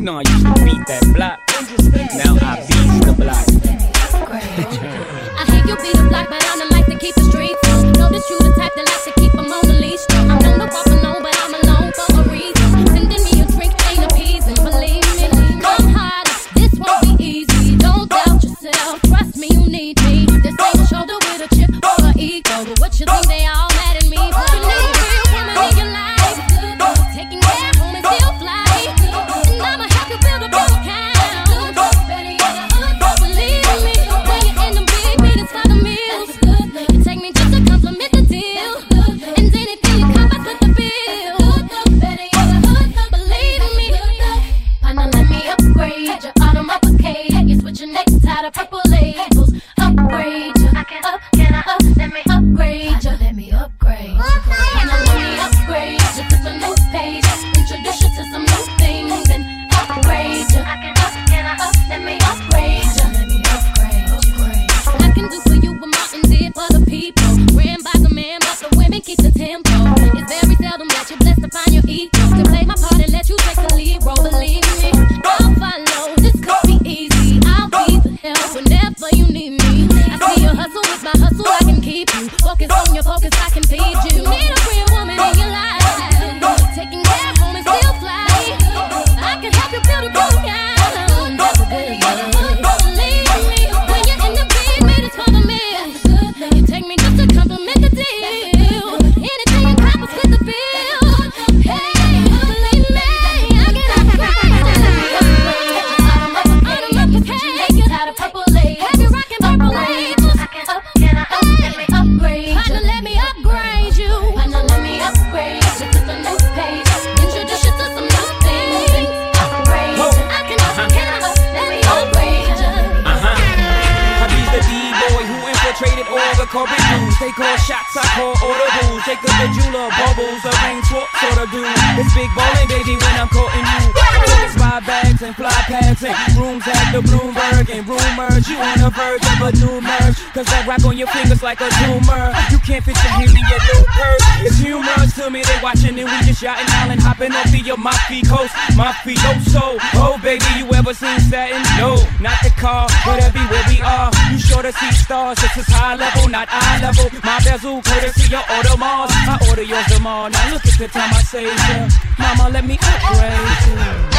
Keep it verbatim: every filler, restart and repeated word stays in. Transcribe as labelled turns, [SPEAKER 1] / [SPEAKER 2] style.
[SPEAKER 1] know I used to beat that block. Now I beat the block.
[SPEAKER 2] I hear you beat the block, but I don't like to keep the streets. Know that you the type that likes to keep them on the leash. I'm known to walk alone, but I'm alone for a reason. Sending me a drink ain't appeasing, believe me. Come harder, this won't be easy. Don't doubt yourself, trust me, you need me. This ain't a shoulder with a chip or an ego, but what you think they all mad at me for? You need a real woman in your life, taking care home and still fly. And I'ma help you build a blue account. Believe me, when you're in them big meetings for the meals, you take me just to compliment the deal. And anything you cop, I split the bill. Believe me, partner, let me upgrade you. Automobile, you switch your necktie to purple labels. Upgrade you, I can up, can I up? Let me upgrade you. Let me upgrade you. Partner, let me upgrade you to some new page. Introduce you to some new things and upgrade you. I can up, can I up? Let me upgrade you. Let me upgrade you. I can do for you what Martin did for the people. Ran by the man, but the women keep the tempo. It's very seldom that you're blessed to find your equal. To play my part and let you take the lead role, believe me. I'll follow, this could be easy. I'll be the help whenever you need me. I see your hustle, with my hustle I can keep you. Focus on your focus, I can feed you. You need a real woman in your life, taking care home and still fly. I can help you build a blue gown. That's a good one. Believe me, when you're in the big meetings for the meals, you take me just to compliment the deal. Anything you cop, I split the bill. Hey, believe me, I can upgrade. Automobile, tired of purple labels. Have you rocking purple labels? I can up, can I up? Let me upgrade. Partner, let me upgrade you. Partner, let me upgrade you to the new page. Introduce you to some new things. Upgrade. I can up, can I up? Let me upgrade you.
[SPEAKER 1] Uh-huh. Hubby's the D-boy who infiltrated all the corporate dudes. They call shots, I call audibles. Jacob the jeweler, bubbles, a rain swap sort of dude. It's big ballin', baby, when I'm courting you. Spy bags and fly pads and rooms at the Bloomberg and rumors. You on the verge of a new merge, cause that rock on your fingers like a tumor. You can't fit your hands in your new purse. It's humorous to me, they watching and we just shouting out and hopping off the your Mafia coast. Mafia, oh so, oh baby, you ever seen satin? No, not the car, but everywhere we are. You sure to see stars, this is high level, not eye level. My bezel, courtesy your Audemars. I order yours tomorrow. Now look at the time I say, yeah, mama, let me upgrade you.